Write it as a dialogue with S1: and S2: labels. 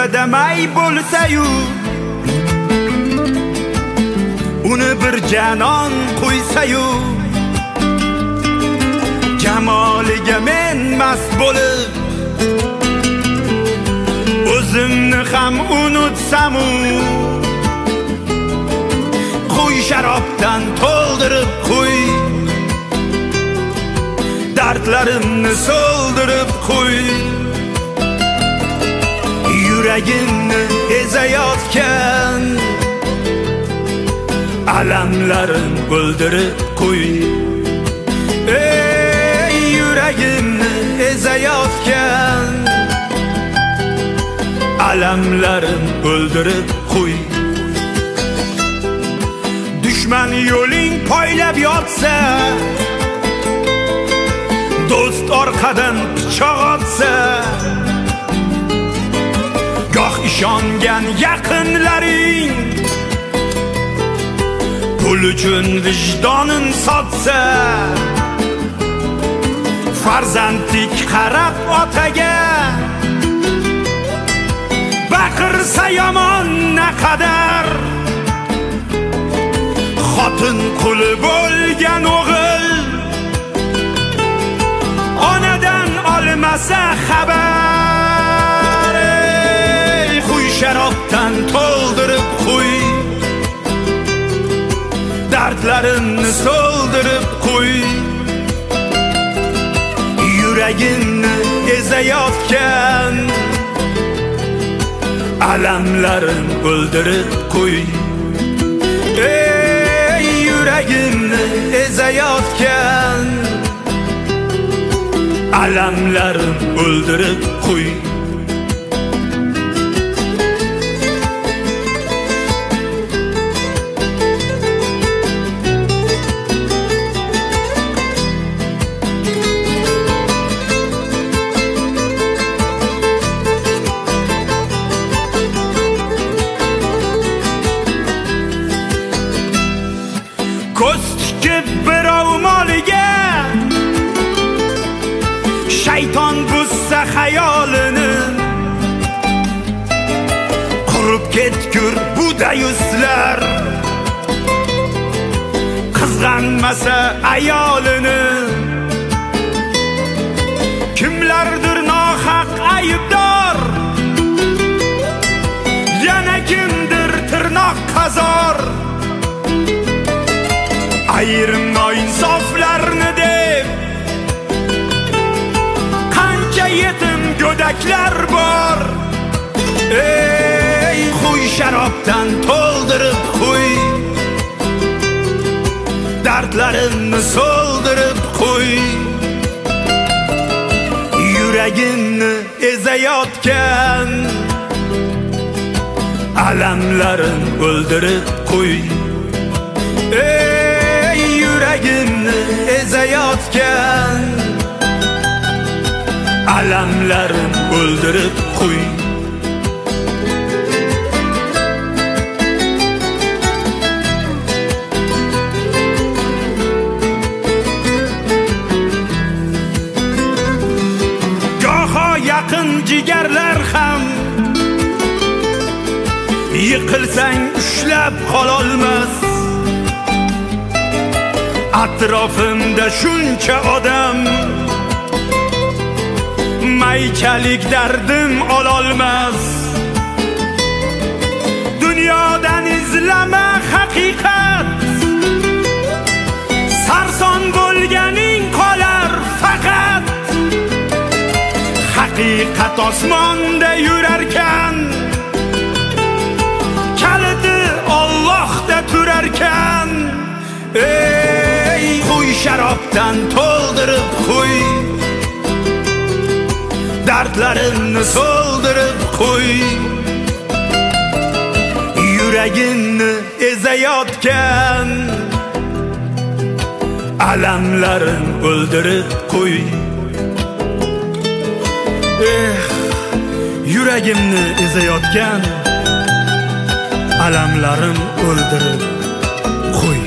S1: ko'zida may bo'lsa-yu, uni bir janon qo'ysa-yu, jamoliga men mast bo'lib o'zimni ham unutsam-u, qo'y sharobdan to'ldirib qo'y, dardlarimni so'ldirib qo'y, yuragimni ezayotgan alamlarim o'ldirib qo'y. Ey yuragimni ezayotgan alamlarim o'ldirib qo'y. Dushman yo'ling poylab yotsa, do'st orqadan pichoq otsa, goh ishongan yaqinlaring pul uchun vijdonin sotsa, farzandlik qarab otaga baqirsa yomon naqadar, xotin quli bo'lgan o'g'il onadan olmasa xabar. Qo'y sharobdan to'ldirib qo'y, dardlarimni so'ldirib qo'y, yuragimni ezayotgan alamlarim o'ldirib qo'y. Ey yuragimni ezayotgan alamlarim o'ldirib qo'y. Ko'z tikib birov moliga shayton buzsa xayolini, qurib ketgur buda yuzlar qizg'anmasa ayolini. Kimlardir nohaq aybdor, yana kimdir tirnoq qazor, ayrim noinsoflarni deb qancha yetim go'daklar bor. Ey qo'y sharobdan to'ldirib qo'y, dardlarimni so'ldirib qo'y, yuragimni ezayotgan alamlarim o'ldirib qo'y. Ey yuragimni ezayotgan alamlarim o'ldirib qo'y. Goho yaqin jigarlar ham yiqilsang ushlab qololmas. Atrofimda shuncha odam maychalik dardim ololmas. Dunyodan izlama haqiqat, sarson bo'lganing qolar faqat. Haqiqat osmonda yurarkan, kaliti Allohda turarkan. Ey qo'y sharobdan to'ldirib qo'y, dardlarimni so'ldirib qo'y, yuragimni ezayotgan alamlarim o'ldirib qo'y. Yuragimni ezayotgan alamlarim o'ldirib qo'y.